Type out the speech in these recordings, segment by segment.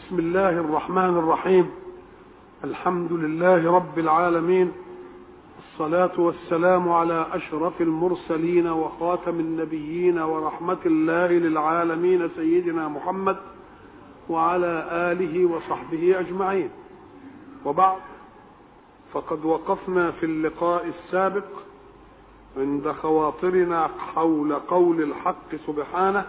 بسم الله الرحمن الرحيم. الحمد لله رب العالمين، الصلاة والسلام على أشرف المرسلين وخاتم النبيين ورحمة الله للعالمين سيدنا محمد وعلى آله وصحبه أجمعين. وبعد، فقد وقفنا في اللقاء السابق عند خواطرنا حول قول الحق سبحانه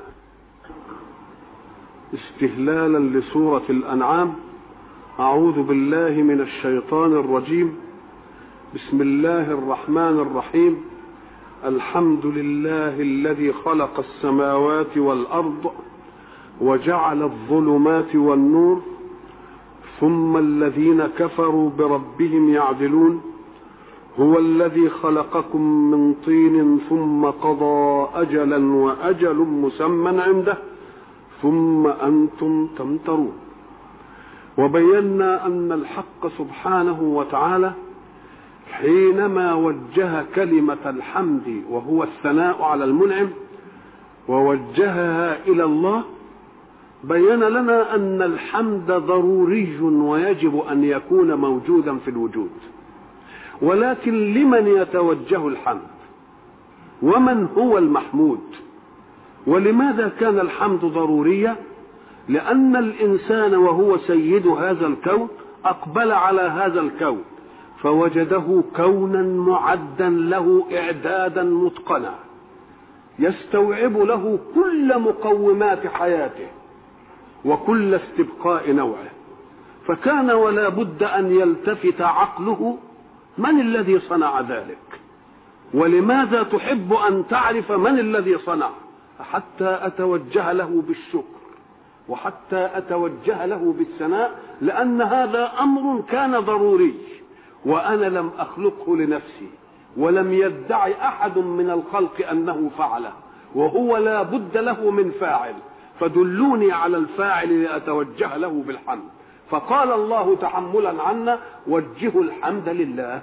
استهلالا لسورة الأنعام: أعوذ بالله من الشيطان الرجيم، بسم الله الرحمن الرحيم. الحمد لله الذي خلق السماوات والأرض وجعل الظلمات والنور ثم الذين كفروا بربهم يعدلون. هو الذي خلقكم من طين ثم قضى أجلا وأجل مسمى عنده ثم أنتم تمترون. وبينا أن الحق سبحانه وتعالى حينما وجه كلمة الحمد وهو الثناء على المنعم ووجهها إلى الله، بين لنا أن الحمد ضروري ويجب أن يكون موجودا في الوجود، ولكن لمن يتوجه الحمد؟ ومن هو المحمود؟ ولماذا كان الحمد ضروريا؟ لأن الإنسان وهو سيد هذا الكون أقبل على هذا الكون فوجده كونا معدا له إعدادا متقنا يستوعب له كل مقومات حياته وكل استبقاء نوعه، فكان ولا بد أن يلتفت عقله: من الذي صنع ذلك؟ ولماذا تحب أن تعرف من الذي صنع؟ حتى أتوجه له بالشكر وحتى أتوجه له بالثناء، لأن هذا أمر كان ضروري وأنا لم أخلقه لنفسي ولم يدعي أحد من الخلق أنه فعله، وهو لا بد له من فاعل، فدلوني على الفاعل لأتوجه له بالحمد. فقال الله تحملا عنا: وجهوا الحمد لله.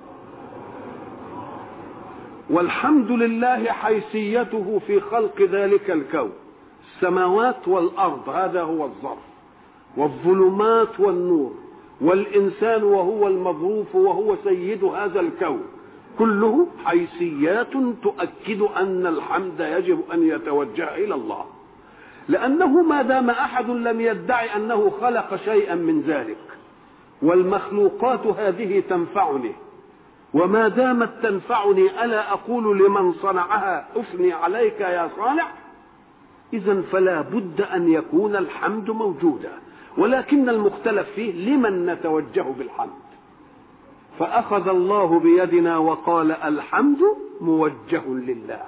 والحمد لله حيثيته في خلق ذلك الكون، السماوات والأرض هذا هو الظرف، والظلمات والنور، والإنسان وهو المظروف وهو سيد هذا الكون، كله حيثيات تؤكد أن الحمد يجب أن يتوجه إلى الله، لأنه ما دام أحد لم يدعي أنه خلق شيئا من ذلك، والمخلوقات هذه تنفعني، وما دامت تنفعني ألا أقول لمن صنعها أثني عليك يا صانع؟ إذن فلا بد أن يكون الحمد موجودا، ولكن المختلف فيه لمن نتوجه بالحمد. فأخذ الله بيدنا وقال: الحمد موجه لله.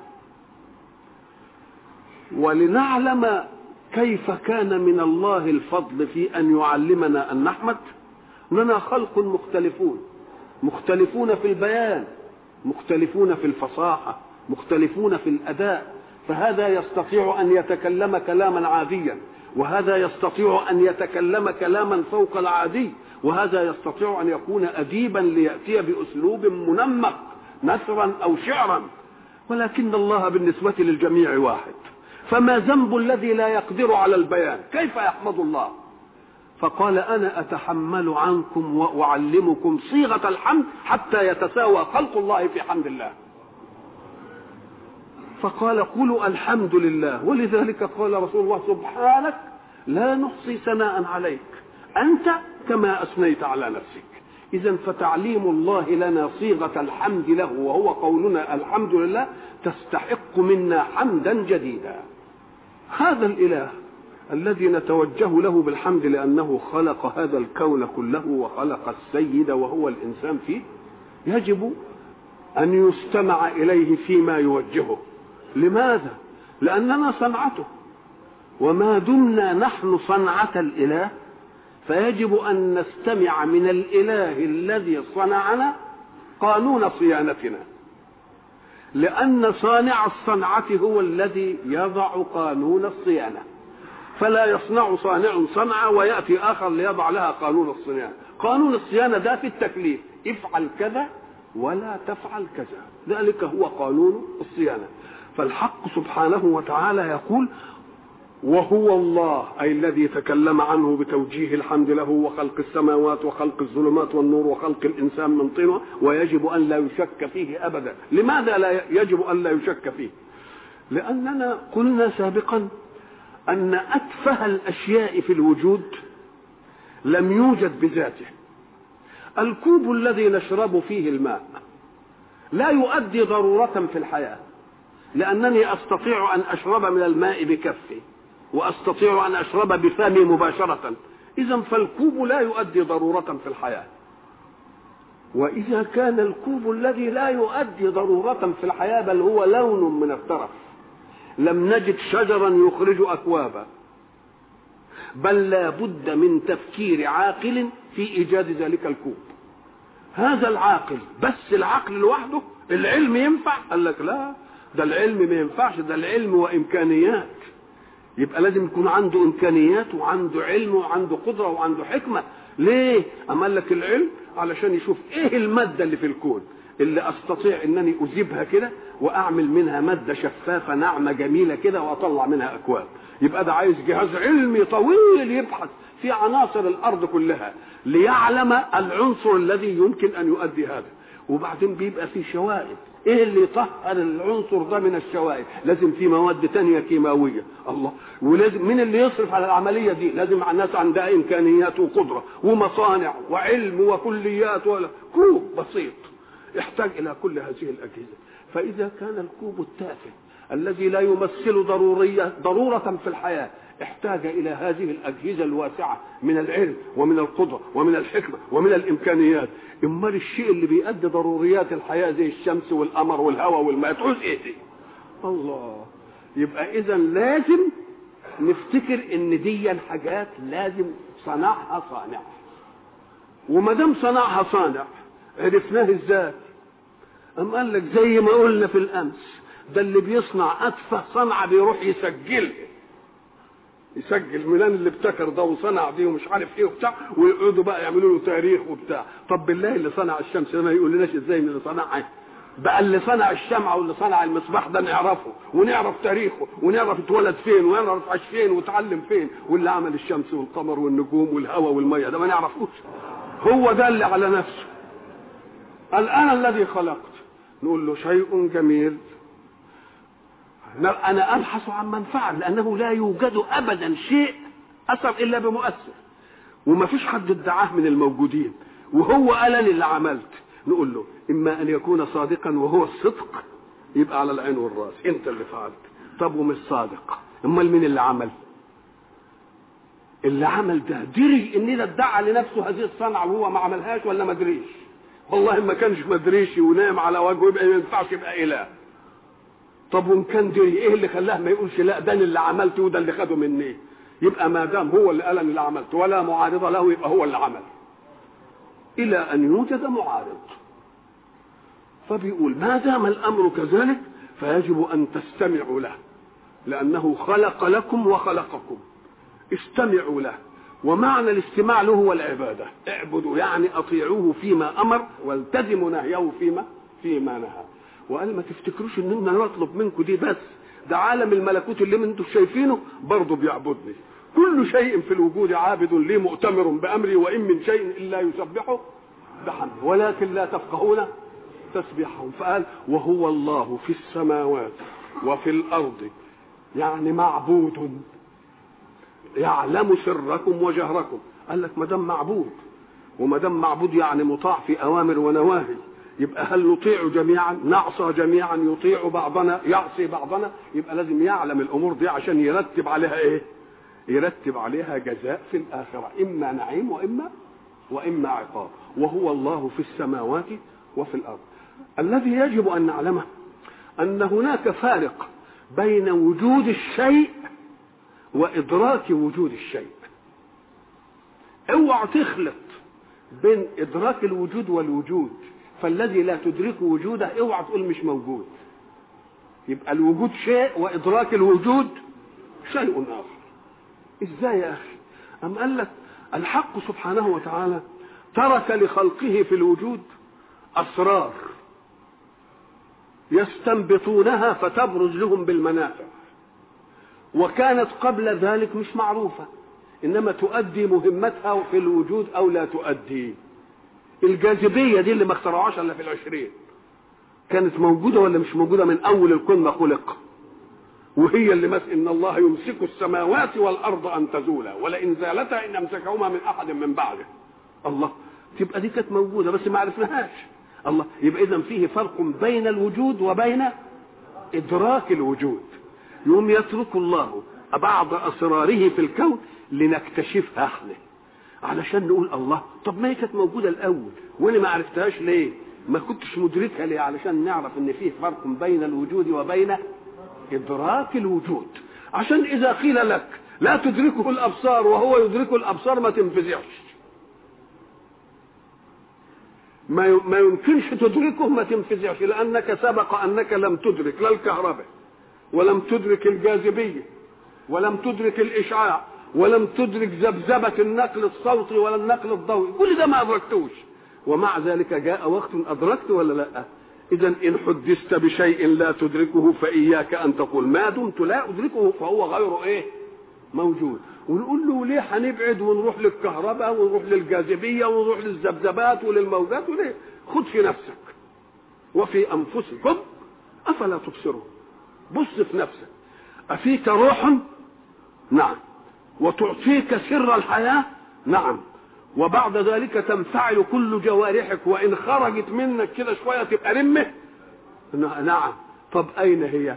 ولنعلم كيف كان من الله الفضل في أن يعلمنا أن نحمد، أننا خلق مختلفون في البيان، مختلفون في الفصاحة، مختلفون في الأداء، فهذا يستطيع أن يتكلم كلاما عاديا، وهذا يستطيع أن يتكلم كلاما فوق العادي، وهذا يستطيع أن يكون أديبا ليأتي بأسلوب منمق نثرا أو شعرا، ولكن الله بالنسبة للجميع واحد. فما ذنب الذي لا يقدر على البيان؟ كيف يحمد الله؟ فقال: أنا أتحمل عنكم وأعلمكم صيغة الحمد حتى يتساوى خلق الله في حمد الله. فقال: قولوا الحمد لله. ولذلك قال رسول الله: سبحانك لا نحصي ثناء عليك أنت كما أثنيت على نفسك. إذن فتعليم الله لنا صيغة الحمد له وهو قولنا الحمد لله تستحق منا حمدا جديدا. هذا الإله الذي نتوجه له بالحمد لأنه خلق هذا الكون كله وخلق السيد وهو الإنسان فيه، يجب أن يستمع إليه فيما يوجهه. لماذا؟ لأننا صنعته، وما دمنا نحن صنعة الإله فيجب أن نستمع من الإله الذي صنعنا قانون صيانتنا، لأن صانع الصنعة هو الذي يضع قانون الصيانة، فلا يصنع صانع صنعة ويأتي آخر ليضع لها قانون الصيانة. قانون الصيانة ده في التكليف: افعل كذا ولا تفعل كذا، ذلك هو قانون الصيانة. فالحق سبحانه وتعالى يقول: وهو الله أي الذي تكلم عنه بتوجيه الحمد له وخلق السماوات وخلق الظلمات والنور وخلق الإنسان من طين، ويجب أن لا يشك فيه أبدا. لماذا لا يجب أن لا يشك فيه؟ لأننا قلنا سابقا أن أتفه الأشياء في الوجود لم يوجد بذاته. الكوب الذي نشرب فيه الماء لا يؤدي ضرورة في الحياة، لأنني أستطيع أن أشرب من الماء بكفي وأستطيع أن أشرب بفمي مباشرة. إذن فالكوب لا يؤدي ضرورة في الحياة. وإذا كان الكوب الذي لا يؤدي ضرورة في الحياة بل هو لون من الترف، لم نجد شجرا يخرج أكوابا، بل لا بد من تفكير عاقل في إيجاد ذلك الكوب. هذا العاقل، بس العقل لوحده العلم ينفع؟ قال لك لا، ده العلم ما ينفعش، ده العلم وإمكانيات. يبقى لازم يكون عنده إمكانيات وعنده علم وعنده قدرة وعنده حكمة. ليه؟ أما لك العلم علشان يشوف إيه المادة اللي في الكون اللي أستطيع إنني أذيبها كده وأعمل منها مادة شفافة ناعمة جميلة كده وأطلع منها أكواب. يبقى ده عايز جهاز علمي طويل يبحث في عناصر الأرض كلها ليعلم العنصر الذي يمكن أن يؤدي هذا. وبعدين بيبقى في شوائب، ايه اللي يطهر العنصر ده من الشوائب؟ لازم في مواد تانية كيماوية. الله، ولازم مين اللي يصرف على العملية دي؟ لازم الناس عندها إمكانيات وقدرة ومصانع وعلم وكليات، ولا كوب بسيط يحتاج إلى كل هذه الأجهزة. فإذا كان الكوب التافه الذي لا يمثل ضرورة في الحياة احتاج إلى هذه الأجهزة الواسعة من العلم ومن القدرة ومن الحكمة ومن الإمكانيات، امال الشيء اللي بيؤدي ضروريات الحياة زي الشمس والقمر والهواء والماء تعوز ايه دي؟ الله. يبقى إذا لازم نفتكر ان دي حاجات لازم صنعها صانع، وما دام صنعها صانع عرفناه ازاي؟ أم قال لك زي ما قلنا في الأمس، ده اللي بيصنع أتفه صنعة بيروح يسجل ميلان اللي ابتكر ده وصنع دي ومش عارف ايه وبتاع، ويقعدوا بقى يعملوا له تاريخ وبتاع. طب بالله اللي صنع الشمس ده ما يقول لناش ازاي من اللي صنعها؟ بقى اللي صنع الشمعة واللي صنع المصباح ده نعرفه ونعرف تاريخه ونعرف اتولد فين ونعرف عاش فين وتعلم فين، واللي عمل الشمس والقمر والنجوم والهواء والمية ده ما نعرفوش. هو ده اللي على نفسه قال أنا الذي خلقت. نقول له شيء جميل، أنا أبحث عن منفعة، لأنه لا يوجد أبدا شيء أثر إلا بمؤثر، وما فيش حد ادعاه من الموجودين، وهو قال أنا اللي عملت. نقول له إما أن يكون صادقا وهو الصدق يبقى على العين والرأس أنت اللي فعلت. طب ومش صادق، أمال مين اللي عمل؟ اللي عمل ده دري إن ده ادعى لنفسه هذه الصنعة وهو ما عملهاش ولا ما دريش؟ والله ما كانش ما دريش ونام على وجهه يبقى ما ينفعش يبقى إله. طب وان كان دري ايه اللي خلاه ما يقولش لا ده اللي عملته وده اللي خده مني؟ يبقى ما دام هو اللي قال اللي عملته ولا معارضه له يبقى هو اللي عمل، الى ان يوجد معارض. فبيقول ما دام الامر كذلك فيجب ان تستمعوا له، لانه خلق لكم وخلقكم، استمعوا له. ومعنى الاستماع له هو العباده، اعبدوا يعني اطيعوه فيما امر والتزموا نهيه فيما نهى. وقال ما تفتكروش اننا نطلب منكم دي بس، ده عالم الملكوت اللي انتم شايفينه برضه بيعبدني. كل شيء في الوجود عابد لي مؤتمر بامري، وان من شيء الا يسبحه بحمده ولكن لا تفقهون تسبيحهم. فقال وهو الله في السماوات وفي الارض، يعني معبود يعلم سركم وجهركم. قال لك ما دام معبود، وما دام معبود يعني مطاع في اوامر ونواهي، يبقى هل نطيع جميعا؟ نعصى جميعا؟ يطيع بعضنا يعصي بعضنا؟ يبقى لازم يعلم الامور دي عشان يرتب عليها ايه؟ يرتب عليها جزاء في الاخره، اما نعيم واما عقاب. وهو الله في السماوات وفي الارض. الذي يجب ان نعلمه ان هناك فارق بين وجود الشيء وادراك وجود الشيء. اوعى تخلط بين ادراك الوجود والوجود، فالذي لا تدرك وجوده اوعى تقول مش موجود. يبقى الوجود شيء وادراك الوجود شيء اخر. ازاي يا اخي؟ ام قال لك الحق سبحانه وتعالى ترك لخلقه في الوجود اسرار يستنبطونها فتبرز لهم بالمنافع، وكانت قبل ذلك مش معروفة، إنما تؤدي مهمتها في الوجود أو لا تؤدي. الجاذبية دي اللي ما اخترعوهاش إلا في العشرين، كانت موجودة ولا مش موجودة من أول الكون ما خلق؟ وهي اللي إن الله يمسك السماوات والأرض أن تزولا ولئن زالتا إن أمسكهما من أحد من بعده. الله، تبقى دي كانت موجودة بس ما عرفناهاش. الله، يبقى إذن فيه فرق بين الوجود وبين إدراك الوجود. يوم يترك الله بعض أسراره في الكون لنكتشفها احنا، علشان نقول الله، طب ما هي كانت موجودة الأول وأنا ما عرفتهاش ليه؟ ما كنتش مدركها ليه؟ علشان نعرف إن فيه فرق بين الوجود وبين إدراك الوجود. عشان إذا قيل لك لا تدركه الأبصار وهو يدرك الأبصار ما تنفزعش، ما يمكنش تدركه، ما تنفزعش، لأنك سبق أنك لم تدرك لا الكهرباء ولم تدرك الجاذبية ولم تدرك الإشعاع ولم تدرك ذبذبة النقل الصوتي ولا النقل الضوئي، كل ده ما أدركتوش، ومع ذلك جاء وقت أدركت ولا لا؟ إذا إن حدثت بشيء لا تدركه فإياك أن تقول ما دمت لا أدركه فهو غير إيه؟ موجود. ونقول له ليه هنبعد ونروح للكهرباء ونروح للجاذبية ونروح للذبذبات وللموجات؟ وليه؟ خد في نفسك وفي أنفسكم أفلا تبصرون. بص في نفسك، أفيك روح؟ نعم. وتعطيك سر الحياة؟ نعم. وبعد ذلك تنفعل كل جوارحك، وإن خرجت منك كده شوية تبقى رمة؟ نعم. طب أين هي؟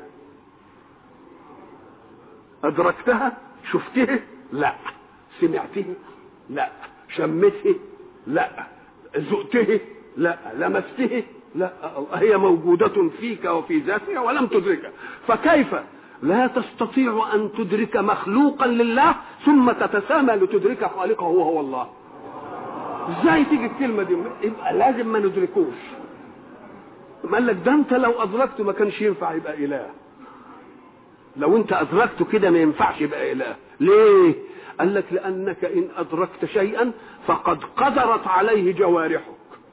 أدركتها؟ شفته؟ لا. سمعته؟ لا. شمته؟ لا. ذقته؟ لا. لمسته؟ لا. هي موجودة فيك وفي ذاتها ولم تدركها. فكيف لا تستطيع أن تدرك مخلوقا لله ثم تتسامى لتدرك خالقه وهو الله؟ ازاي تيجي الكلمة دي؟ يبقى لازم ما ندركوش. قال لك ده انت لو أدركته ما كانش ينفع يبقى إله. لو انت أدركته كده ما ينفعش يبقى إله. ليه؟ قال لك لأنك إن أدركت شيئا فقد قدرت عليه جوارحك،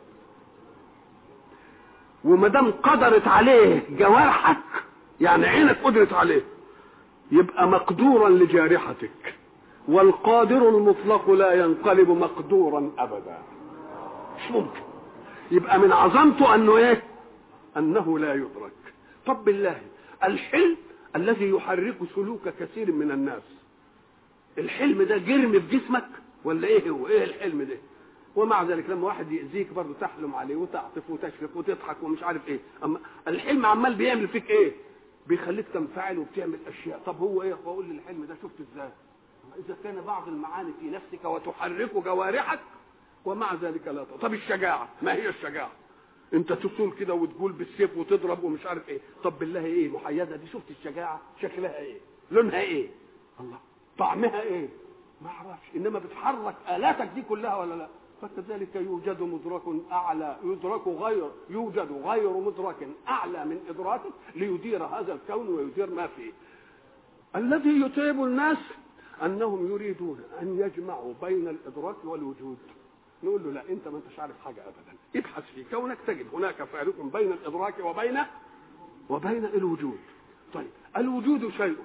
وما دام قدرت عليه جوارحك يعني عينك قدرت عليه، يبقى مقدورا لجارحتك، والقادر المطلق لا ينقلب مقدورا أبدا. مش ممكن. يبقى من عظمته أنه إيه؟ أنه لا يدرك. طب بالله، الحلم الذي يحرك سلوك كثير من الناس، الحلم ده جرم في جسمك ولا ايه هو؟ ايه الحلم ده؟ ومع ذلك لما واحد يأذيك برضه تحلم عليه وتعطف وتشفق وتضحك ومش عارف ايه. اما الحلم عمال بيعمل فيك ايه؟ بيخليك تنفعل وبتعمل اشياء. طب هو ايه؟ بقول لي الحلم ده شفت ازاي؟ اذا كان بعض المعاني في نفسك وتحرك جوارحك ومع ذلك لا. طب الشجاعه، ما هي الشجاعه؟ انت تصول كده وتقول بالسيف وتضرب ومش عارف ايه. طب بالله ايه محيده دي؟ شفت الشجاعه شكلها ايه؟ لونها ايه؟ الله، طعمها ايه؟ ما اعرفش، انما بتحرك الاتك دي كلها ولا لا؟ فكذلك يوجد مدرك اعلى، يوجد غير مدرك اعلى من ادراكه ليدير هذا الكون ويدير ما فيه. الذي يتعب الناس انهم يريدون ان يجمعوا بين الادراك والوجود. نقول له لا، انت ما انتش عارف حاجه ابدا، ابحث في كونك تجد هناك فارق بين الادراك وبين الوجود. طيب الوجود شيء،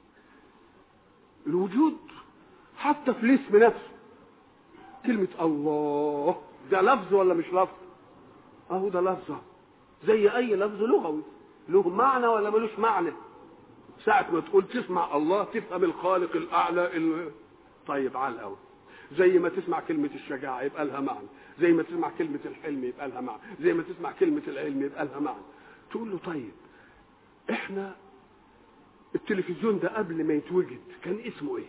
الوجود حتى في الاسم نفسه، كلمه الله ده لفظ ولا مش لفظ؟ اهو ده لفظ زي اي لفظ لغوي، له معنى ولا ملوش معنى؟ ساعه ما تقول تسمع الله تفهم الخالق الاعلى طيب على الاول. زي ما تسمع كلمة الشجاعة يبقى لها معنى، زي ما تسمع كلمة الحلم يبقى لها معنى، زي ما تسمع كلمة العلم يبقى لها معنى. تقول له طيب احنا التلفزيون ده قبل ما يتوجد كان اسمه ايه؟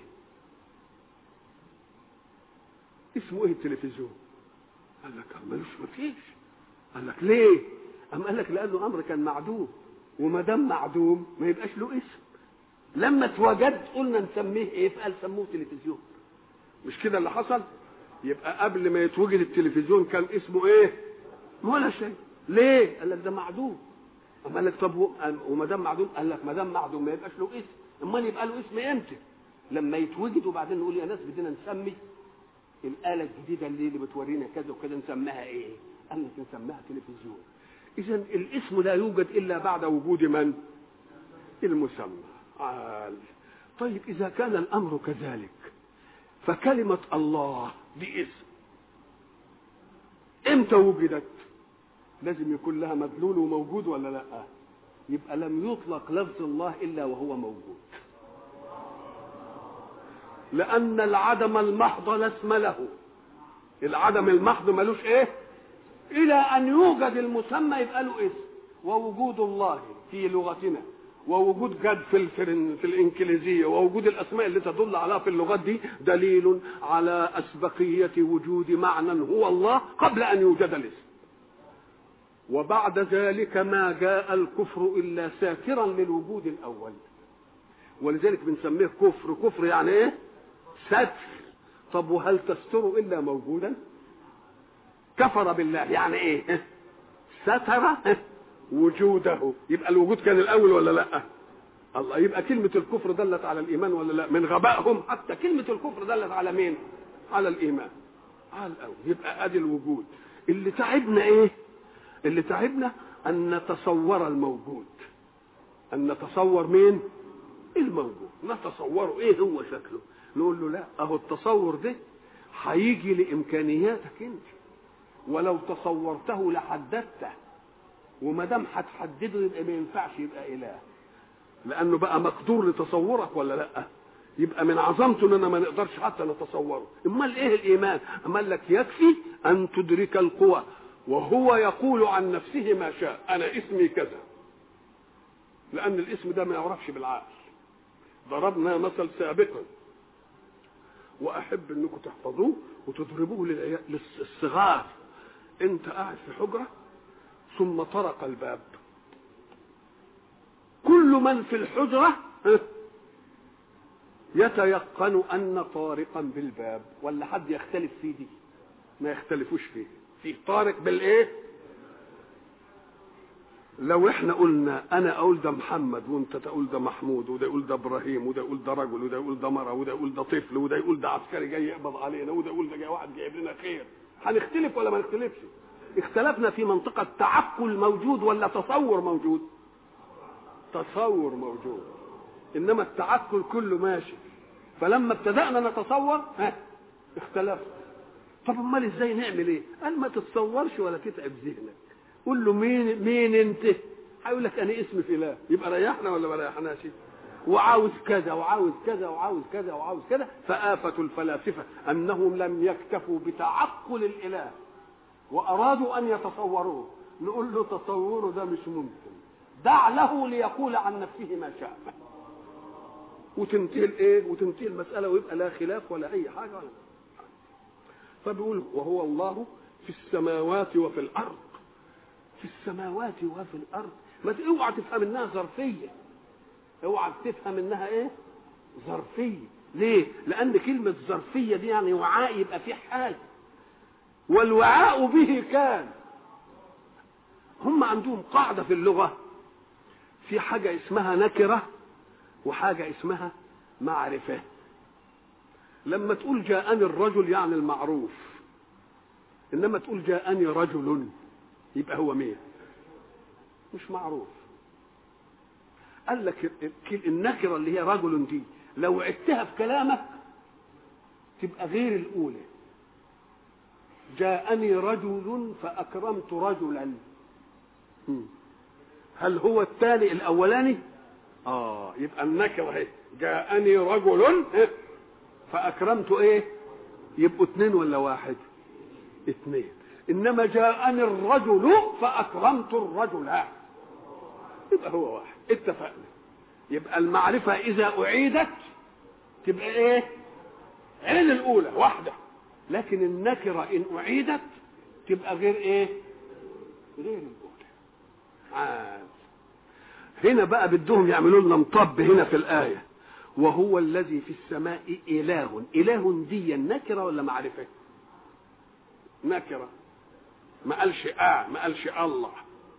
اسمه ايه التلفزيون؟ قال لك ملوش، مفيش. قال لك ليه؟ قال لك لانه امر كان معدوم، وما دام معدوم ما يبقاش له اسم. لما اتوجد قلنا نسميه ايه؟ فقال سموه تلفزيون. مش كده اللي حصل؟ يبقى قبل ما يتوجد التلفزيون كان اسمه ايه؟ ولا شيء. ليه؟ قال لك ده معدوم. اما قال لك طب وما دام معدوم، قال لك ما دام معدوم ما يبقاش له اسم. امال يبقى له اسم امتى؟ لما يتوجد وبعدين نقول يا ناس بدنا نسمي الاله الجديده اللي بتورينا كذا وكذا نسميها ايه؟ قال لك نسميها تلفزيون. اذا الاسم لا يوجد الا بعد وجود من؟ المسمى. طيب إذا كان الأمر كذلك فكلمة الله دي اسم امتى وجدت؟ لازم يكون لها مدلول وموجود ولا لا؟ يبقى لم يطلق لفظ الله إلا وهو موجود، لأن العدم المحض لا اسم له. العدم المحض ملوش ايه؟ إلى أن يوجد المسمى يبقى له اسم. ووجود الله في لغتنا ووجود جد في الإنجليزية ووجود الأسماء اللي تدل عليها في اللغات دي دليل على أسبقية وجود معنى هو الله قبل أن يوجد الاسم. وبعد ذلك ما جاء الكفر إلا ساترا للوجود الأول، ولذلك بنسميه كفر. كفر يعني ايه؟ ستر. طب وهل تستر إلا موجودا؟ كفر بالله يعني ايه؟ ستر وجوده. يبقى الوجود كان الأول ولا لا؟ الله. يبقى كلمة الكفر دلت على الإيمان ولا لا؟ من غبائهم حتى كلمة الكفر دلت على مين؟ على الإيمان، على الأول. يبقى أدي الوجود. اللي تعبنا ايه؟ اللي تعبنا أن نتصور الموجود، أن نتصور مين؟ الموجود، نتصوره ايه هو شكله. نقول له لا، اهو التصور ده هيجي لامكانياتك انت، ولو تصورته لحددته، وما دام هتحدده يبقى ما ينفعش يبقى اله، لانه بقى مقدور لتصورك ولا لا؟ يبقى من عظمته اننا ما نقدرش حتى نتصوره. امال ايه الايمان؟ امال لك يكفي ان تدرك القوى، وهو يقول عن نفسه ما شاء، انا اسمي كذا، لان الاسم ده ما يعرفش بالعقل. ضربنا مثل سابقا واحب انكم تحفظوه وتضربوه للصغار. انت قاعد في حجره ثم طرق الباب، كل من في الحجره يتيقن ان طارقا بالباب، ولا حد يختلف فيه؟ دي ما يختلفوش فيه، فيه طارق بالايه؟ لو احنا قلنا انا اقول ده محمد وانت تقول ده محمود وده يقول ده ابراهيم وده يقول ده رجل وده يقول ده مرأة وده يقول ده طفل وده يقول ده عسكري جاي يقبض علينا وده يقول ده جاي واحد جايب لنا خير، هنختلف ولا ما نختلفش؟ اختلفنا في منطقة تعقل موجود ولا تصور موجود؟ تصور موجود، انما التعقل كله ماشي. فلما ابتدأنا نتصور اختلفنا. طب امال ازاي نعمل ايه؟ قال ما تتصورش ولا تتعب ذهنك، قول له مين انت؟ هيقول لك انا اسمي فلان. يبقى ريحنا ولا ما ريحناش؟ وعاوز كذا وعاوز كذا وعاوز كذا وعاوز كذا. فآفة الفلاسفة انهم لم يكتفوا بتعقل الاله وارادوا ان يتصوروه. نقول له تصوره ده مش ممكن، دع له ليقول عن نفسه ما شاء، وتنتهي الايه؟ وتنتهي المساله ويبقى لا خلاف ولا اي حاجه ولا. فبيقول وهو الله في السماوات وفي الارض. في السماوات وفي الارض، ما اوعى تفهم انها ظرفيه، اوعى تفهم انها ايه؟ ظرفيه. ليه؟ لان كلمه ظرفيه دي يعني وعاء، يبقى فيه حال، والوعاء به كان. هم عندهم قاعده في اللغه، في حاجه اسمها نكره وحاجه اسمها معرفه. لما تقول جاءني الرجل يعني المعروف، انما تقول جاءني رجل يبقى هو مين؟ مش معروف. قال لك النكره اللي هي رجل دي لو عدتها في كلامك تبقى غير الاولى. جاءني رجل فاكرمت رجلا، هل هو الثاني الاولاني؟ يبقى النكره اهي جاءني رجل فاكرمت ايه؟ يبقوا اثنين ولا واحد؟ اثنين. انما جاءني الرجل فاكرمت الرجل يبقى هو واحد. اتفقنا. يبقى المعرفه اذا اعيدت تبقى ايه؟ عين الاولى واحده، لكن النكره ان اعيدت تبقى غير ايه؟ غير الاولى. هنا بقى بدهم يعملوا لنا مطب هنا في الايه، وهو الذي في السماء اله. اله دي نكره ولا معرفه؟ نكره، ما قالش ما قالش الله.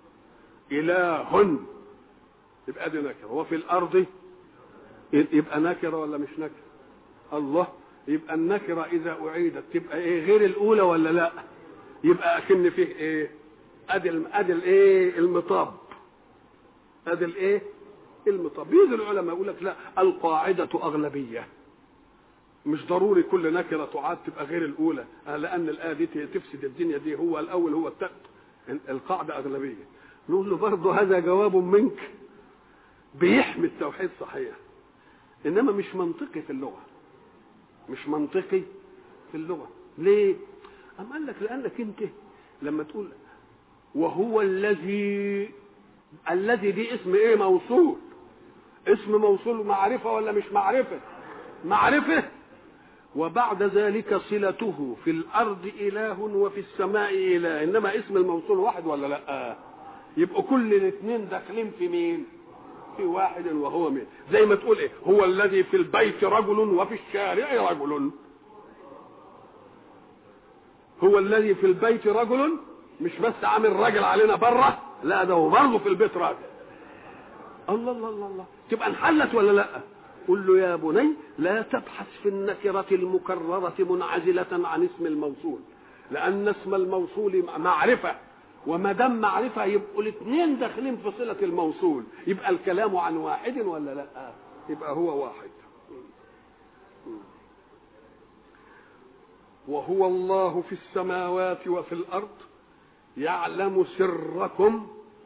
اله يبقى دي نكره. وفي الارض يبقى نكره ولا مش نكره؟ الله. يبقى النكره اذا اعيدت تبقى ايه؟ غير الاولى ولا لا؟ يبقى اكن فيه ايه؟ ادي الايه؟ المطاب. ادي الايه؟ كلمة طبيب العلماء يقول لك لا، القاعدة أغلبية، مش ضروري كل نكرة تعاد تبقى غير الأولى، لأن الآية دي تفسد الدنيا دي، هو الأول هو التالت، القاعدة أغلبية. نقول له برضه هذا جواب منك بيحمي التوحيد صحيح، إنما مش منطقي في اللغة، مش منطقي في اللغة. ليه؟ أم قال لك لأنك أنت لما تقول وهو الذي دي اسم إيه؟ موصول. اسم موصول معرفة ولا مش معرفة؟ معرفة. وبعد ذلك صلته في الأرض إله وفي السماء إله، إنما اسم الموصول واحد ولا لا؟ يبقوا كل الاثنين داخلين في مين؟ في واحد، وهو مين؟ زي ما تقول ايه؟ هو الذي في البيت رجل وفي الشارع رجل. هو الذي في البيت رجل، مش بس عامل راجل علينا بره، لا ده هو برضه في البيت راجل. الله الله الله الله، تبقى انحلت ولا لا؟ قل له يا بني لا تبحث في النكرة المكررة منعزلة عن اسم الموصول، لأن اسم الموصول معرفة، وما دام معرفة يبقوا الاثنين داخلين في صلة الموصول، يبقى الكلام عن واحد ولا لا؟ يبقى هو واحد. وهو الله في السماوات وفي الأرض يعلم سركم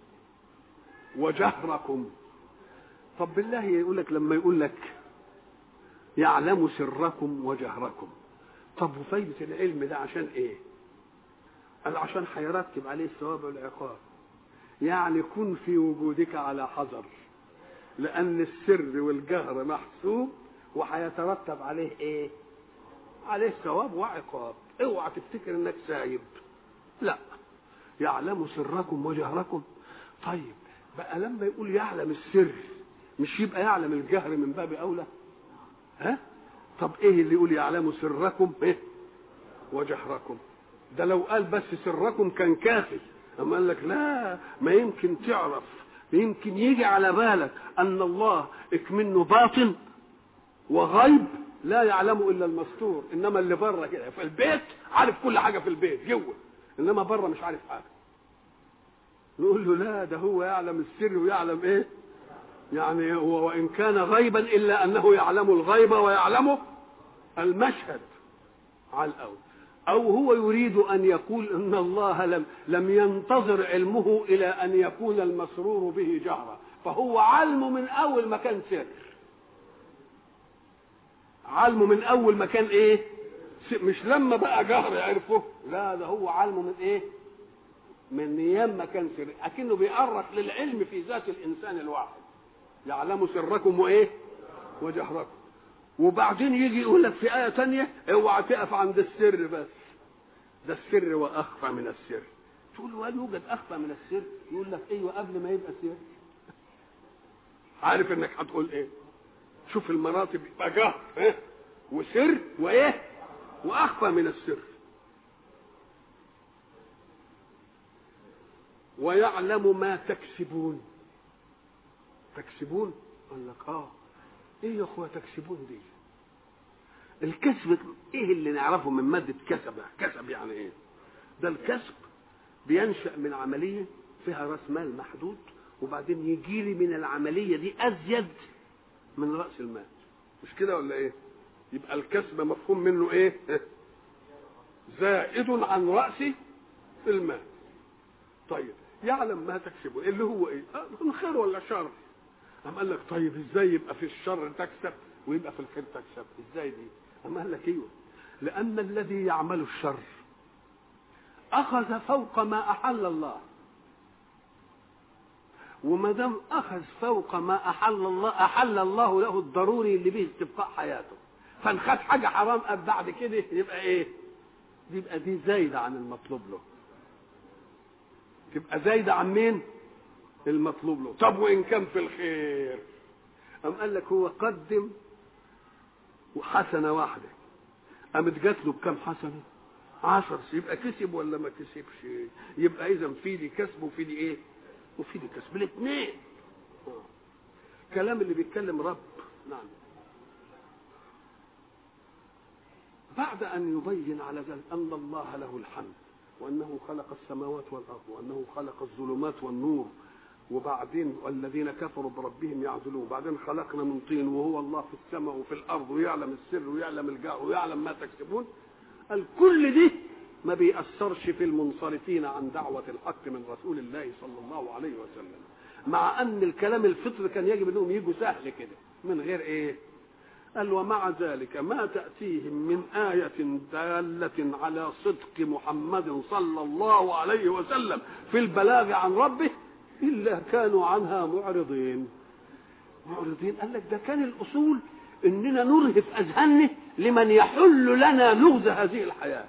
وجهركم. طب بالله يقول لك لما يقول لك يعلم سركم وجهركم، طب وفايدة العلم ده عشان ايه؟ قال عشان هيرتب عليه الثواب والعقاب، يعني كن في وجودك على حذر، لأن السر والجهر محسوب وهيترتب عليه ايه؟ عليه ثواب وعقاب. اوعى تفتكر انك سايب، لا، يعلم سركم وجهركم. طيب بقى لما يقول يعلم السر، مش يبقى يعلم الجهر من باب اولى؟ ها؟ طب ايه اللي يقول يعلم سركم ايه وجهركم؟ ده لو قال بس سركم كان كافي، اما قال لك لا، ما يمكن تعرف، يمكن يجي على بالك ان الله اكمنه باطن وغيب لا يعلم الا المستور، انما اللي بره كده في البيت عارف كل حاجه في البيت جوه، انما بره مش عارف حاجه. نقول له لا، ده هو يعلم السر ويعلم ايه؟ يعني هو وان كان غيبا الا انه يعلم الغيب ويعلم المشهد على الاول. او هو يريد ان يقول ان الله لم ينتظر علمه الى ان يكون المسرور به جهرا، فهو علمه من اول ما كان سر، علمه من اول ما كان ايه؟ مش لما بقى جهر يعرفه، لا، ده هو علمه من ايه؟ من ايام ما كان سر، اكنه بيأرخ للعلم في ذات الانسان الواحد. يعلم سركم وايه؟ وجهركم. وبعدين يجي يقول لك في آية تانية اوعى تقف عند السر بس، ده السر واخفى من السر. تقول له هل يوجد اخفى من السر؟ يقول لك ايوه قبل ما يبقى سر. عارف انك هتقول ايه؟ شوف المراتب، يبقى جهر ايه وسر وايه واخفى من السر. ويعلم ما تكسبون. تكسبون؟ قال لك ايه يا اخويا تكسبون دي؟ الكسب ايه اللي نعرفه من مادة كسب؟ كسب يعني ايه؟ ده الكسب بينشأ من عملية فيها راس مال محدود، وبعدين يجي لي من العملية دي ازيد من رأس المال، مش كده ولا ايه؟ يبقى الكسب مفهوم منه ايه؟ زائد عن رأس المال. طيب يعلم ما تكسبون اللي هو ايه؟ الخير ولا الشر؟ قام قال لك طيب ازاي يبقى في الشر تكسب ويبقى في الخير تكسب؟ ازاي دي؟ قام قال لك ايوه، لان الذي يعمل الشر اخذ فوق ما احل الله، وما دام اخذ فوق ما احل الله احل الله له الضروري اللي به استبقاء حياته، فان خد حاجه حرام بعد كده يبقى ايه؟ يبقى دي زايده عن المطلوب له، تبقى زايده عن مين؟ المطلوب له. طب وان كان في الخير؟ قام قال لك هو قدم وحسنه واحده، قامت جات له بكام حسنه؟ 10، يبقى كسب ولا ما كسبش؟ يبقى اذا في دي كسب وفي دي ايه؟ وفي دي كسب، الاثنين. كلام اللي بيتكلم رب. نعم. بعد ان يبين على ذلك ان الله له الحمد، وانه خلق السماوات والارض، وانه خلق الظلمات والنور، وبعدين الذين كفروا بربهم يعدلون، وبعدين خلقنا من طين وهو الله في السماء وفي الارض ويعلم السر ويعلم الجهر ويعلم ما تكسبون. الكل دي ما بيأثرش في المنصرفين عن دعوة الحق من رسول الله صلى الله عليه وسلم، مع ان الكلام الفطر كان يجب انهم يجوا سهل كده من غير ايه. قال ومع ذلك ما تأتيهم من آية دالة على صدق محمد صلى الله عليه وسلم في البلاغ عن ربه إلا كانوا عنها معرضين. قال لك ده كان الأصول إننا نرهف أذهاننا لمن يحل لنا لغز هذه الحياة.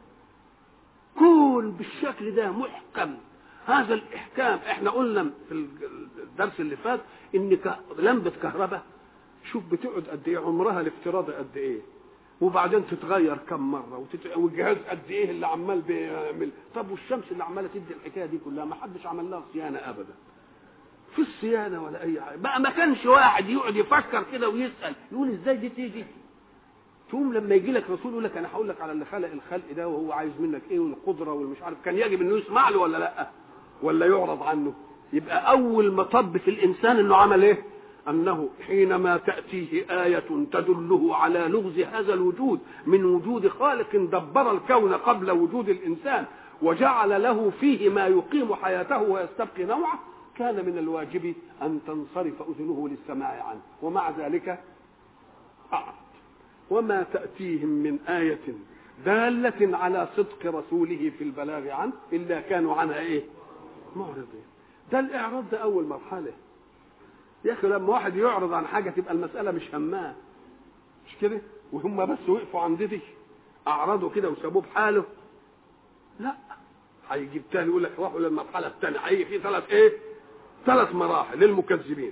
كون بالشكل ده محكم هذا الإحكام. احنا قلنا في الدرس اللي فات إن لمبة كهرباء شوف بتقعد قد ايه، عمرها الافتراضي قد ايه، وبعدين تتغير كم مره، والجهاز قد ايه اللي عمال بيعمل. طب والشمس اللي عماله تدي الحكايه دي كلها ما حدش عمل لها صيانه ابدا، في الصيانه ولا اي حاجه بقى. ما كانش واحد يقعد يفكر كده ويسال يقول ازاي دي تيجي. تقوم لما يجي لك رسول يقول لك انا هقول لك على اللي خلق الخلق ده وهو عايز منك ايه والقدره والمش عارف، كان يجب انه يسمع له ولا لا، ولا يعرض عنه. يبقى اول مطب في الانسان انه عمل ايه؟ أنه حينما تأتيه آية تدله على لغز هذا الوجود من وجود خالق دبر الكون قبل وجود الإنسان وجعل له فيه ما يقيم حياته ويستبقي نوعه، كان من الواجب أن تنصرف أذنه للسماع عنه. ومع ذلك أعرض. وما تأتيهم من آية دالة على صدق رسوله في البلاغ عنه إلا كانوا عنها إيه؟ معرضين. ده الإعراض ده أول مرحلة يا اخي. لما واحد يعرض عن حاجه تبقى المساله مش هماه، مش كده؟ وهم بس وقفوا عند دي اعرضوا كده وسابوه بحاله. لا، هيجيب تاني يقول لك روحوا للمرحله الثانيه. هيجي في ثلاث مراحل للمكذبين.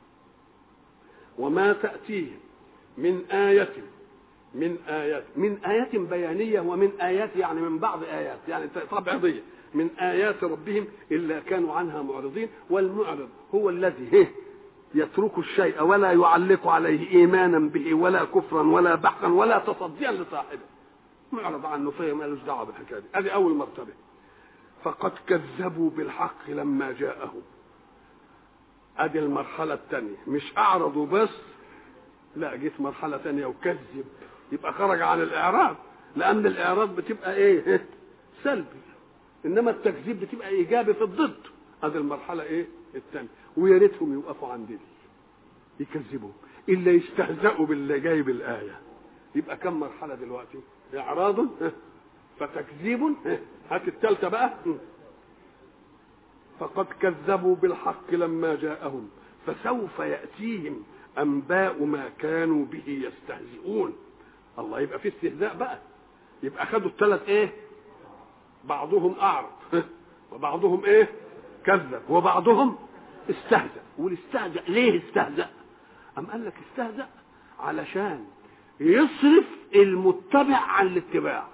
وما تاتيهم من آيات بيانيه، ومن آيات يعني من بعض آيات يعني تبعيضيه، من آيات ربهم إلا كانوا عنها معرضين. والمعرض هو الذي يترك الشيء ولا يعلق عليه إيمانا به ولا كفرا ولا بحثا ولا تصديا لصاحبه، معرض عنه فهم مالوش دعوه بالحكايه دي. هذه أول مرتبة. فقد كذبوا بالحق لما جاءهم. هذه المرحلة الثانية. مش أعرضوا بس، لا، جيت مرحلة ثانية وكذب، يبقى خرج عن الإعراض، لأن الإعراض بتبقى إيه؟ سلبي، إنما التكذيب بتبقى إيجابي في الضد. هذه المرحلة إيه؟ الثانية. ويا ريتهم يوقفوا عند دي يكذبوا إلا يستهزئوا باللي جاي بالآية. يبقى كم مرحلة دلوقتي؟ إعراض فتكذيب. هات الثالثة بقى. فقد كذبوا بالحق لما جاءهم فسوف يأتيهم أنباء ما كانوا به يستهزئون. الله، يبقى في استهزاء بقى. يبقى خدوا الثلاث ايه؟ بعضهم أعرض وبعضهم ايه؟ كذب وبعضهم استهزأ. والاستهزأ ليه استهزأ؟ أم قال لك استهزأ علشان يصرف المتبع عن الاتباع.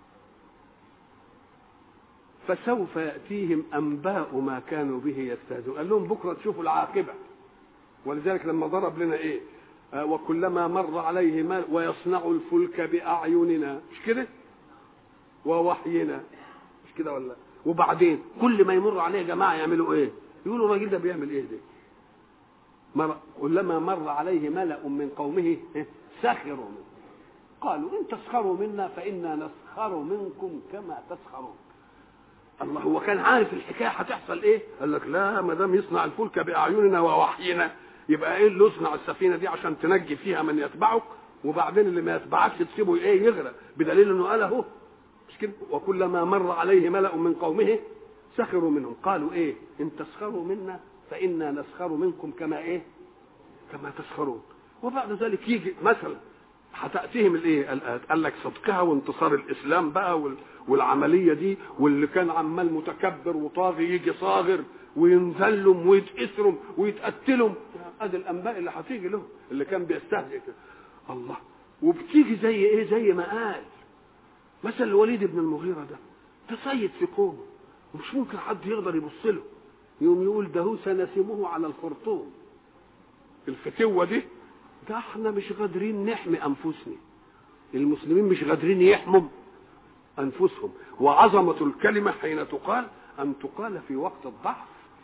فسوف يأتيهم أنباء ما كانوا به يستهزئون. قال لهم بكرة تشوفوا العاقبة. ولذلك لما ضرب لنا ايه؟ وكلما مر عليه مال ويصنع الفلك بأعيننا، مش كده؟ ووحينا، مش كده ولا؟ وبعدين كل ما يمر عليه جماعة يعملوا ايه؟ يقولوا الراجل ده بيعمل ايه ده؟ كلما مر عليه ملأ من قومه سخروا منه قالوا إن تسخروا منا فإنا نسخر منكم كما تسخرون. الله، هو كان عارف الحكايه هتحصل ايه؟ قال لك لا، ما دام يصنع الفلك باعيننا ووحينا يبقى ايه اللي يصنع السفينه دي عشان تنجي فيها من يتبعك، وبعدين اللي ما يتبعكش تسيبه ايه؟ يغرق، بدليل انه قال اهو مش كده؟ وكلما مر عليه ملأ من قومه سخروا منهم قالوا ايه؟ ان تسخروا منا فإنا نسخر منكم كما ايه؟ كما تسخرون. وبعد ذلك يجي مثلا هتأتيهم الايه؟ قال لك صدقها وانتصار الاسلام بقى والعمليه دي، واللي كان عمال متكبر وطاغي يجي صاغر وينزلهم ويتأثرهم ويتقتلهم. ادي الانباء اللي هتيجي له اللي كان بيستهزئ الله. وبتيجي زي ايه؟ زي ما قال مثلا الوليد بن المغيرة ده تصيد في قوم ومش ممكن حد يقدر يبص له، يوم يقول ده هو سنسمه على الخرطوم. الفتوه دي ده احنا مش قادرين نحمي انفسنا، المسلمين مش قادرين يحموا انفسهم. وعظمه الكلمه حين تقال ان تقال في وقت الضعف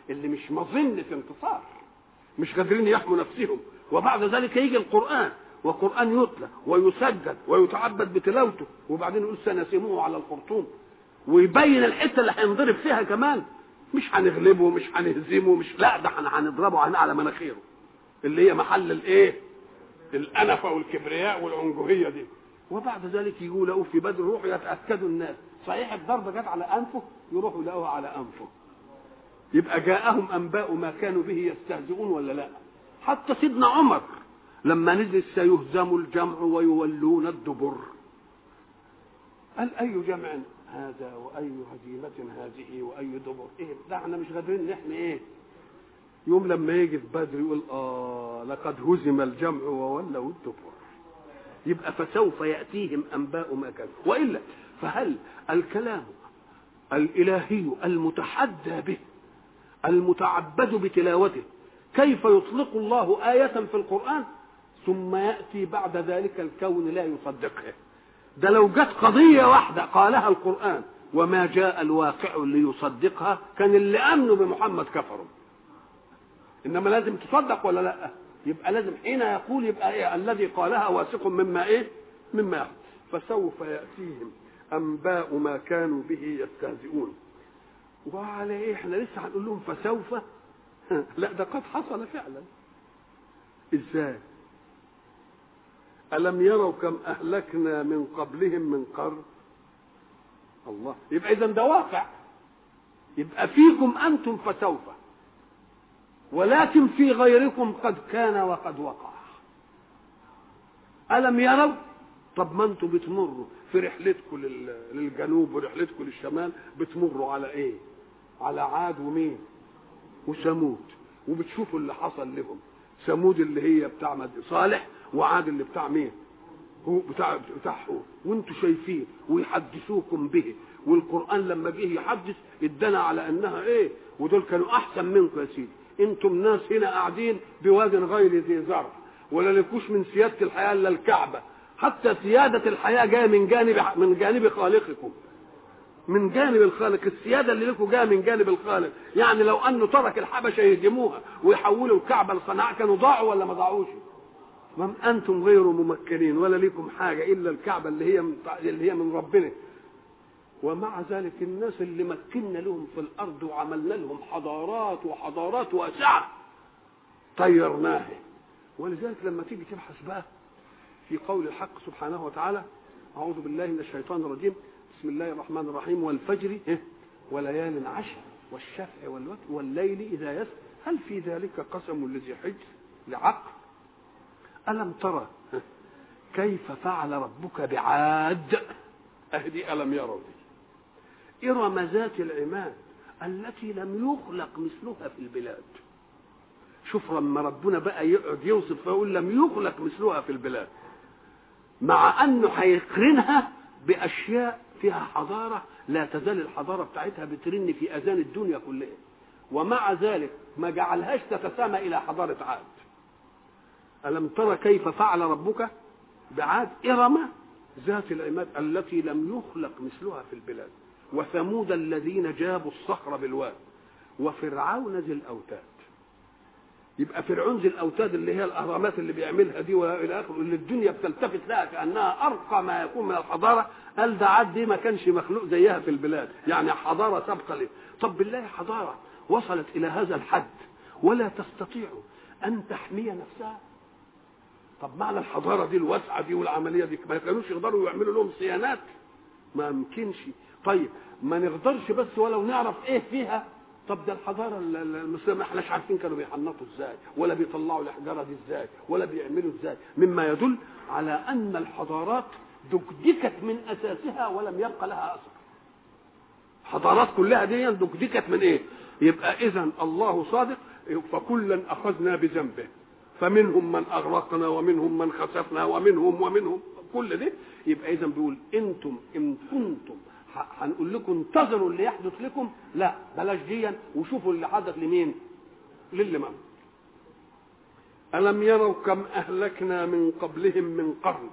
اللي مش مظنة انتصار، مش قادرين يحموا نفسهم. وبعد ذلك يجي القرآن، وقرآن يتلى ويسجد ويتعبد بتلاوته، وبعدين يقول سنسموه على الخرطوم، ويبين الحته اللي هينضرب فيها كمان. مش هنغلبه، مش هنهزمه، مش لا، ده هنضربه على مناخيره اللي هي محل الايه؟ الانفه والكبرياء والعنجهيه دي. وبعد ذلك يقولوا في بدر يروحوا يتاكدوا الناس صحيح الضربه جت على انفه، يروحوا يلاقوها على انفه. يبقى جاءهم انباء ما كانوا به يستهزئون ولا لا؟ حتى سيدنا عمر لما نزل سيهزم الجمع ويولون الدبر، قال اي جمع هذا واي هزيمه هذه واي دبر؟ ايه ده احنا مش قادرين نحمي ايه؟ يوم لما يجي في بدر يقول لقد هزم الجمع وولوا الدبر. يبقى فسوف ياتيهم انباء ما كان. والا فهل الكلام الالهي المتحدى به المتعبد بتلاوته كيف يطلق الله آية في القرآن ثم يأتي بعد ذلك الكون لا يصدقها؟ ده لو جت قضية واحدة قالها القرآن وما جاء الواقع ليصدقها كان اللي آمنوا بمحمد كفروا. إنما لازم تصدق ولا لا؟ يبقى لازم حين يقول يبقى إيه؟ الذي قالها واثق مما إيه؟ مما يحدث. فسوف يأتيهم أنباء ما كانوا به يستهزئون. وعلى إيه؟ إحنا لسه هنقول لهم فسوف؟ لا، ده قد حصل فعلا. إزاي؟ ألم يروا كم أهلكنا من قبلهم من قرن؟ الله، يبقى إذا ده واقع. يبقى فيكم أنتم فسوف، ولكن في غيركم قد كان وقد وقع. ألم يروا؟ طب ما أنتم بتمروا في رحلتكم للجنوب ورحلتكم للشمال، بتمروا على إيه؟ على عاد ومين؟ وثمود، وبتشوفوا اللي حصل لهم. ثمود اللي هي بتاع صالح، وعاد اللي بتاع مين؟ هو بتاعه، وانتوا شايفين ويحدثوكم به. والقرآن لما جه يحدث ادانا على انها ايه؟ ودول كانوا احسن منكم يا سيدي. انتم ناس هنا قاعدين بواد غير ذي زرع، ولا لكوش من سيادة الحياة الا الكعبة. حتى سيادة الحياة جاية من جانب خالقكم، من جانب الخالق. السيادة اللي لكم جاية من جانب الخالق. يعني لو انه ترك الحبشة يهدموها ويحولوا الكعبة لصنعاء كانوا ضاعوا ولا ما ضاعوش؟ ما انتم غير ممكنين ولا لكم حاجة الا الكعبة اللي هي من ربنا. ومع ذلك الناس اللي مكنا لهم في الارض وعملنا لهم حضارات واسعة طيرناها. ولذلك لما تيجي تبحث بقى في قول الحق سبحانه وتعالى: اعوذ بالله من الشيطان الرجيم، بسم الله الرحمن الرحيم: والفجر وليال عشر والشفع والوتر والليل اذا يسر هل في ذلك قسم لذي حجر لعقل. ألم ترى كيف فعل ربك بعاد؟ أهدي ألم يروا دي إرم ذات العماد التي لم يخلق مثلها في البلاد. شوف لما ربنا بقى يقعد يوصف فيقول لم يخلق مثلها في البلاد، مع أنه هيقرنها بأشياء فيها حضارة لا تزال الحضارة بتاعتها بترن في أذان الدنيا كلها، ومع ذلك ما جعلهاش تتسامى إلى حضارة عاد. ألم ترى كيف فعل ربك بعاد إرم ذات العماد التي لم يخلق مثلها في البلاد، وثمود الذين جابوا الصخر بالواد، وفرعون ذي الأوتاد. يبقى فرعون ذي الأوتاد اللي هي الأهرامات اللي بيعملها دي وإلى آخره، اللي الدنيا بتلتفت لها كأنها أرقى ما يكون من الحضارة. قال ده عاد دي ما كانش مخلوق زيها في البلاد، يعني حضارة سابقة له. طب بالله حضارة وصلت إلى هذا الحد ولا تستطيع أن تحمي نفسها؟ طب معنى الحضارة دي الواسعة دي والعملية دي ما كانوش يقدروا يعملوا لهم صيانات؟ ما يمكنش. طيب ما نقدرش بس ولو نعرف ايه فيها. طب ده الحضارة المسلمة ما احناش عارفين كانوا بيحنطوا ازاي، ولا بيطلعوا الحجارة دي ازاي، ولا بيعملوا ازاي، مما يدل على ان الحضارات دكدكت من اساسها ولم يبقى لها اثر. حضارات كلها دي دكدكت من ايه؟ يبقى اذا الله صادق، فكلا اخذنا بذنبه، فمنهم من اغرقنا ومنهم من خسفنا ومنهم كل ده. يبقى اذا بيقول انتم ان كنتم هنقول لكم انتظروا اللي يحدث لكم، لا بلاش ديا، وشوفوا اللي حدث لمين؟ للي ما. ألم يروا كم أهلكنا من قبلهم من قرن.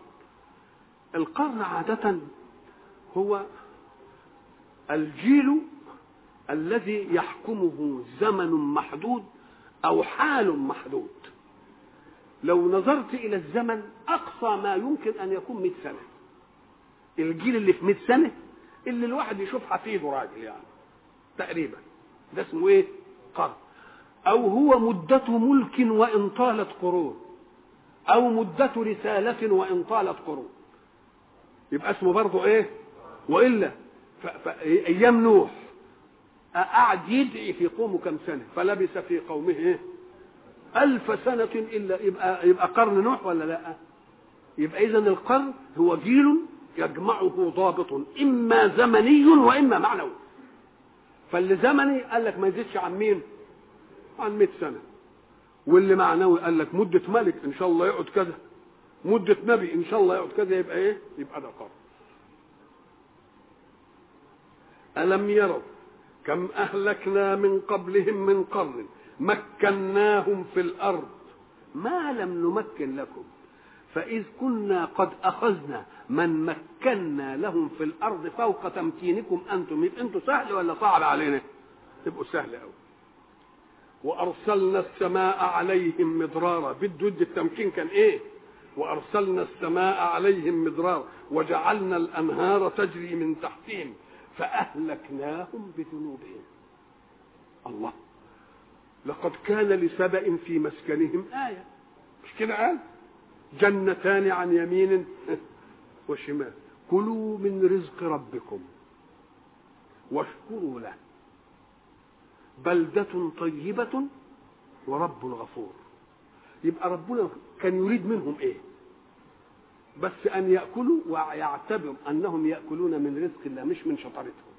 القرن عادة هو الجيل الذي يحكمه زمن محدود أو حال محدود. لو نظرت إلى الزمن أقصى ما يمكن أن يكون 100 سنة. الجيل اللي في 100 سنة اللي الواحد يشوف حفيده راجل يعني تقريبا، ده اسمه إيه؟ قرن. أو هو مدة ملك وإن طالت قرون، أو مدة رسالة وإن طالت قرون، يبقى اسمه برضه إيه؟ وإلا أيام نوح قعد يدعي في قومه كم سنة، فلبث في قومه إيه؟ 1000 سنة إلا يبقى قرن نوح ولا لا؟ يبقى إذن القرن هو جيل يجمعه ضابط إما زمني وإما معنوي. فاللي زمني قال لك ما يزيدش عن مين؟ عن 100 سنة. واللي معنوي قال لك مدة ملك إن شاء الله يقعد كذا، مدة نبي إن شاء الله يقعد كذا، يبقى إيه؟ يبقى ده قرن. ألم يروا كم أهلكنا من قبلهم من قرن مكناهم في الأرض ما لم نمكن لكم فإذ كنا قد أخذنا من مكنا لهم في الأرض فوق تمكينكم أنتم. يبقى أنتم سهل ولا صعب علينا؟ تبقوا سهل أوي. وأرسلنا السماء عليهم مدرارا، بده التمكين كان إيه؟ وأرسلنا السماء عليهم مدرارا وجعلنا الأنهار تجري من تحتهم فأهلكناهم بذنوبهم. الله، لقد كان لسبأ في مسكنهم آية، مش كده قال؟ جنتان عن يمين وشمال كلوا من رزق ربكم واشكروا له بلدة طيبة ورب غفور. يبقى ربنا كان يريد منهم ايه؟ بس ان يأكلوا ويعتبر انهم يأكلون من رزق الله مش من شطارتهم.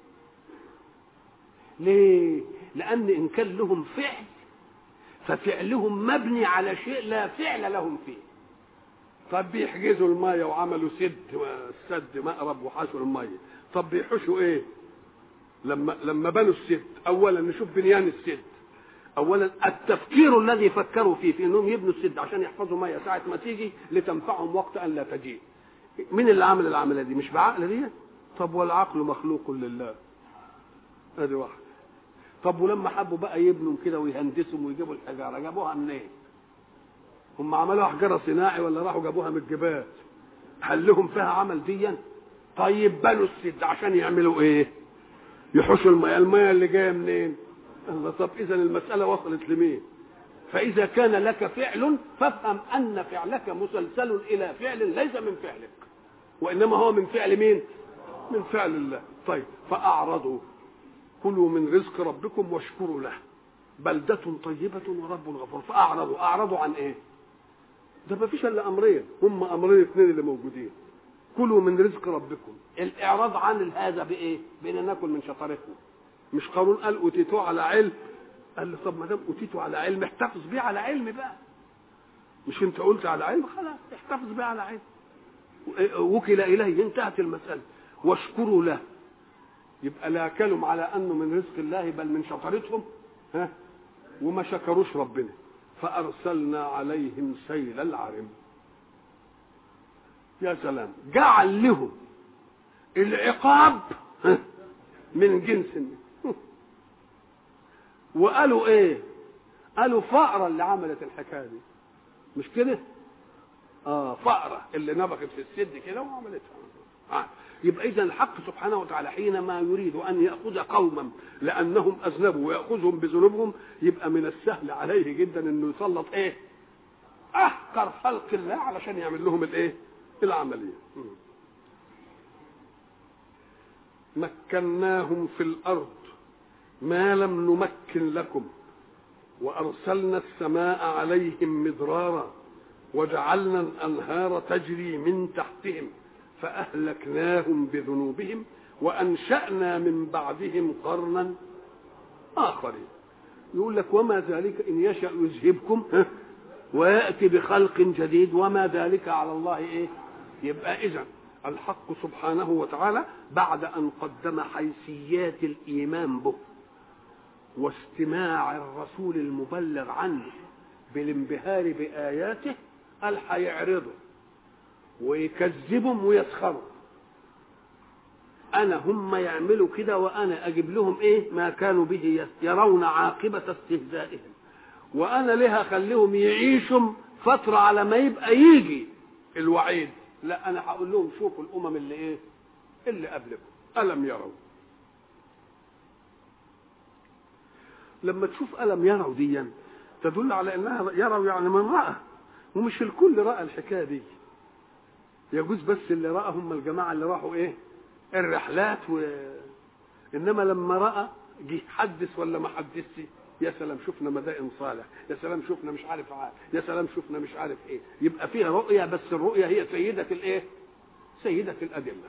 ليه؟ لان ان كان لهم فعل ففعلهم مبني على شيء لا فعل لهم فيه. طب بيحجزوا المية وعملوا سد مقرب وحشوا المية، طب بيحشوا ايه؟ لما بنوا السد، اولا نشوف بنيان السد. اولا التفكير الذي فكروا فيه في انهم يبنوا السد عشان يحفظوا مية ساعة ما تيجي لتنفعهم وقت ان لا تجيء. مين اللي عمل العملية دي؟ مش بعقل دي؟ طب والعقل مخلوق لله، ادي واحد. طب ولما حبوا بقى يبنوا كده ويهندسوا ويجيبوا الحجارة جابوها منين؟ هم عملوها حجارة صناعي ولا راحوا جابوها من الجبال؟ حلهم فيها عمل ديا؟ طيب بنوا السد عشان يعملوا ايه؟ يحشوا المية اللي جايه منين؟ الله. طب اذا المسألة وصلت لمين؟ فاذا كان لك فعل فافهم ان فعلك مسلسل الى فعل ليس من فعلك، وانما هو من فعل مين؟ من فعل الله. طيب فاعرضوا كلوا من رزق ربكم واشكروا له بلدة طيبة ورب غفور. فاعرضوا عن ايه؟ ده ما فيش الا امرين، هم امرين اثنين اللي موجودين. كلوا من رزق ربكم، الاعراض عن هذا بايه؟ بان ناكل من شطارتنا. مش قارون قال اوتيتوه على علم؟ قال له طب ما دام اوتيتوا على علم احتفظ بيه على علم بقى. مش انت قلت على علم؟ خلاص احتفظ بيه على علم. وكل اليه، انتهت المساله. واشكروا له، يبقى لا كلم على انه من رزق الله بل من شطارتهم، ها، وما شكروش ربنا. فارسلنا عليهم سيل العرم. يا سلام، جعل لهم العقاب من جنس. وقالوا ايه؟ قالوا فأرة اللي عملت الحكايه دي، مش كده؟ فأرة اللي نبغت في السد كده وعملتها. يبقى اذا الحق سبحانه وتعالى حينما يريد ان ياخذ قوما لانهم اذنبوا وياخذهم بذنوبهم، يبقى من السهل عليه جدا انه يسلط ايه؟ احقر خلق الله علشان يعمل لهم الايه؟ العمليه. مكناهم في الارض ما لم نمكن لكم وارسلنا السماء عليهم مدرارا وجعلنا الانهار تجري من تحتهم فاهلكناهم بذنوبهم وانشانا من بعدهم قرنا اخرين. يقول لك وما ذلك ان يشأ يذهبكم وياتي بخلق جديد وما ذلك على الله ايه؟ يبقى اذا الحق سبحانه وتعالى بعد ان قدم حيثيات الايمان به واستماع الرسول المبلغ عنه بالانبهار باياته، قال هيعرضوا ويكذبهم ويسخروا. انا هم يعملوا كده وانا اجيب لهم ايه ما كانوا به يرون عاقبة استهزائهم، وانا ليه اخليهم يعيشوا فترة على ما يبقى يجي الوعيد؟ لا، انا هقول لهم شوفوا الامم اللي ايه اللي قبلكم الم يروا. لما تشوف الم يروا دي تدل على انها يروا يعني من رأى، ومش الكل رأى الحكاية دي، يجوز بس اللي رأى هم الجماعة اللي راحوا ايه الرحلات انما لما رأى جه حدث ولا ما حدثش، يا سلام شفنا مدائن صالح، يا سلام شفنا مش عارف يا سلام شفنا مش عارف ايه. يبقى فيها رؤية، بس الرؤية هي سيدة الايه؟ سيدة الأدلة.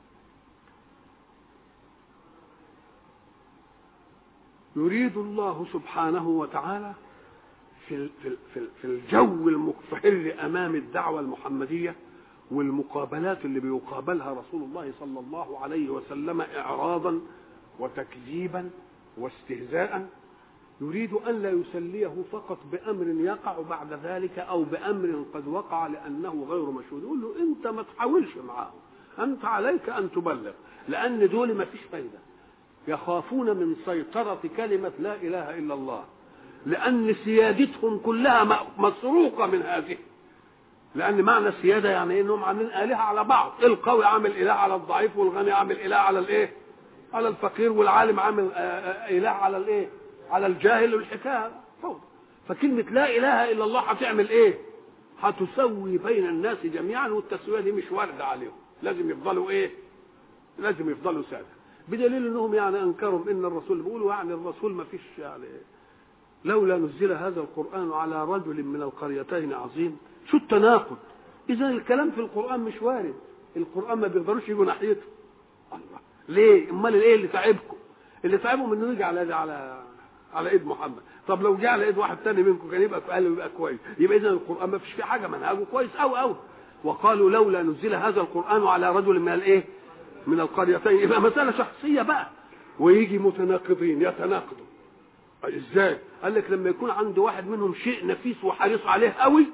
يريد الله سبحانه وتعالى في الجو المكفحر امام الدعوة المحمدية والمقابلات اللي بيقابلها رسول الله صلى الله عليه وسلم اعراضا وتكذيبا واستهزاء، يريد ان لا يسليه فقط بامر يقع بعد ذلك او بامر قد وقع لانه غير مشهود. يقول له انت ما تحاولش معاهم، انت عليك ان تبلغ، لان دول ما فيش فايده، يخافون من سيطرة كلمة لا اله الا الله، لان سيادتهم كلها مسروقة من هذه. لان معنى السياده يعني انهم عاملين الهه على بعض، القوي عامل اله على الضعيف، والغني عامل اله على الايه على الفقير، والعالم عامل اله على الايه على الجاهل، والحكايه فوضى. فكلمه لا اله الا الله هتعمل ايه؟ هتسوي بين الناس جميعا، والتسويه دي مش وارده عليهم، لازم يفضلوا ايه؟ لازم يفضلوا ساده. بدليل انهم يعني انكروا ان الرسول بيقولوا يعني الرسول ما فيش يعني لولا نزل هذا القرآن على رجل من القريتين عظيم. شو التناقض؟ إذا الكلام في القرآن مش وارد، القرآن ما بيقدروش يجوا ناحيته. الله، ليه؟ امال ايه اللي تعبكم؟ اللي تعبهم انه يجي على ايد محمد. طب لو جه على ايد واحد تاني منكم كان يبقى قال يبقى كويس. يبقى اذا القرآن ما فيش فيه حاجه، منهجه كويس قوي. وقالوا لولا نزل هذا القرآن على رجل من الايه؟ من القريتين. يبقى مسألة شخصية بقى، ويجي متناقضين يتناقضوا. ازاي؟ قال لك لما يكون عند واحد منهم شيء نفيس وحريص عليه قوي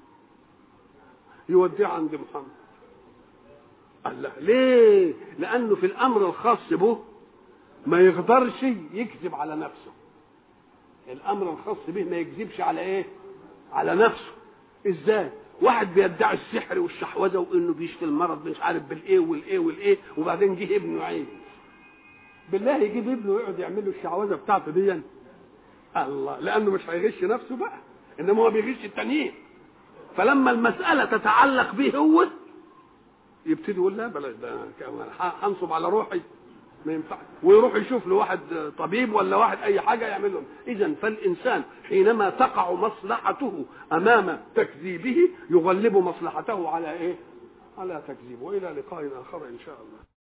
يوديه عند محمد. الله، ليه؟ لانه في الامر الخاص به ما يقدرش يكذب على نفسه. الامر الخاص به ما يكذبش على ايه؟ على نفسه. ازاي؟ واحد بيدعي السحر والشحوذه وانه بيشفي المرض مش عارف بالايه والايه، وبعدين جه ابنه عيب. بالله يجيب ابنه ويقعد يعمل له الشعوذه بتاعته دي؟ الله، لانه مش هيغش نفسه بقى، انما هو بيغش التانيين. فلما المساله تتعلق به هو يبتدي يقول لا بلاش ده، هنصب على روحي ما ينفعش، ويروح يشوف له واحد طبيب ولا واحد اي حاجه يعمل له. اذا فالانسان حينما تقع مصلحته امام تكذيبه يغلب مصلحته على ايه؟ على تكذيبه. والى لقاء اخر ان شاء الله.